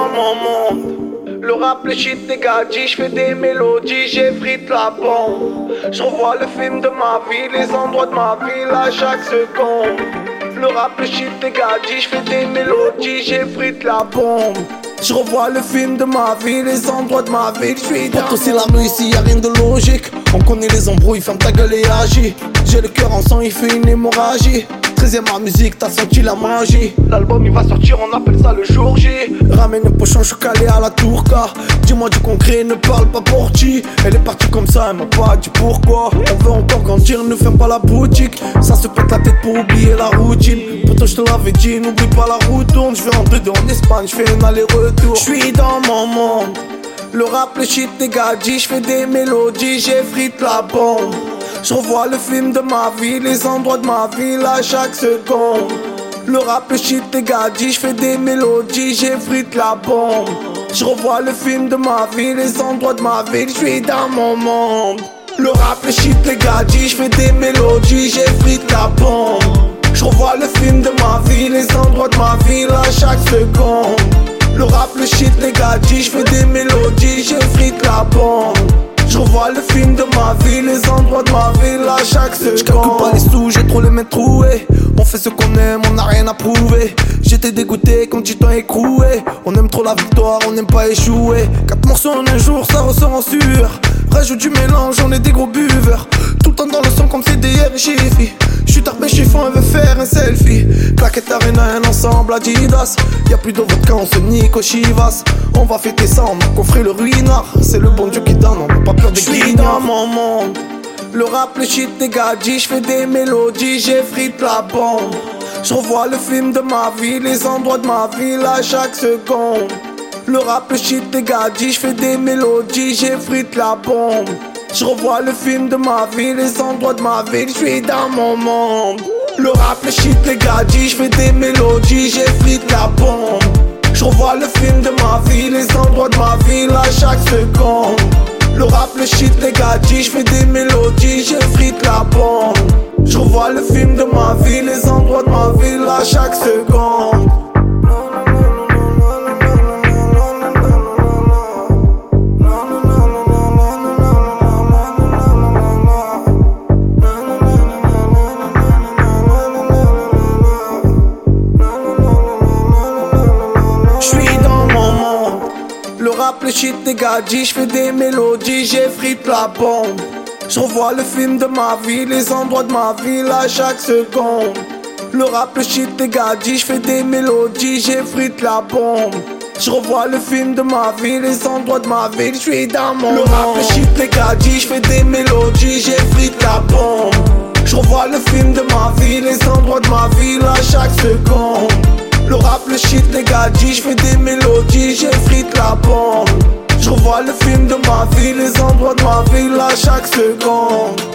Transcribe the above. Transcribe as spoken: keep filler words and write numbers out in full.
mon monde. Le rap, le shit, les gadgets, j'fais des mélodies, j'effrite la bombe. J'revois le film de ma vie, les endroits de ma ville à chaque seconde. Le rap, le shit, les gadgets, j'fais des mélodies, j'effrite la bombe. Je revois le film de ma vie, les endroits de ma ville, j'suis dans. Pour c'est la nuit ici, y'a rien de logique. On connaît les embrouilles, ferme ta gueule et agis. J'ai le cœur en sang, il fait une hémorragie. Treizième ma musique, t'as senti la magie. L'album il va sortir, on appelle ça le jour J. Ramène un pochon, j'suis calé à la tourka. Dis-moi du concret, ne parle pas pour qui. Elle est partie comme ça, elle m'a pas dit pourquoi. On veut encore grandir, ne ferme pas la boutique. Ça se pète la tête pour oublier la routine. Pourtant je te l'avais dit, n'oublie pas la route tourne. J'vais en deux deux en Espagne, j'fais un aller-retour. J'suis dans mon monde. Le rap, le shit, les gadgets, j'fais des mélodies, j'effrite la bombe. Je revois le film de ma vie, les endroits de ma ville à chaque seconde. Le rap, le shit, les gadgets, j'fais des mélodies, j'effrite la bombe. Je revois le film de ma vie, les endroits de ma ville, j'suis dans mon monde. Le rap, le shit, les gadgets, j'fais des mélodies, j'effrite la bombe. Je revois le film de ma vie, les endroits de ma ville à chaque seconde. Le rap, le shit, les gadgets, j'fais des mélodies, j'effrite la bombe. Je revois le film de ma vie, les endroits de ma ville à chaque seconde. J'calcule pas les sous, j'ai trop les mains trouées. On fait ce qu'on aime, on n'a rien à prouver. J'étais dégoûté quand tu t'en écroué. On aime trop la victoire, on n'aime pas échouer. Quatre morceaux en un jour, ça ressort en sueur. Rajoute du mélange, on est des gros buveurs. Tout le temps dans le son comme C D R et Chiffy. J'suis tarbé chiffon, elle veut faire un selfie. Claquette Arena, un ensemble Adidas. Y'a plus de vodka, on se nique au Chivas. On va fêter ça, on a coffré le ruinard. C'est le bon Dieu qui donne, on n'a pas peur des glignards. J'suis dans mon monde. Le rap, le shit, les gadgets, j'fais des mélodies, j'effrite la bombe. Je revois le film de ma vie, les endroits de ma ville à chaque seconde. Le rap, le shit, les gadgets, j'fais des mélodies, j'effrite la bombe. Je revois le film de ma vie, les endroits de ma ville, j'suis dans mon monde. Le rap, le shit, les gadgets, j'fais des mélodies, j'effrite la bombe. Je revois le film de ma vie, les endroits de ma ville à chaque seconde. Le rap, le shit, les gadgets, j'fais des mélodies, j'effrite la bombe. Je revois le film de ma vie, les endroits de ma ville à chaque seconde. Le rap, le shit, les gadgets, j'fais des mélodies, j'effrite la bombe. Je revois le film de ma vie, les endroits de ma ville à chaque seconde. Le rap, le shit, les gadgets, j'fais des mélodies, j'effrite la bombe. Je revois le film de ma vie, les endroits de ma ville, j'suis dans mon monde. Le rap, le shit, les gadgets, j'fais des mélodies, j'effrite la bombe. Je revois le film de ma vie, les endroits de ma ville à chaque seconde. Le rap, le shit, les gadgets, j'fais des mélodies, j'effrite la bombe. Je revois le film de ma vie, les endroits de ma ville à chaque seconde.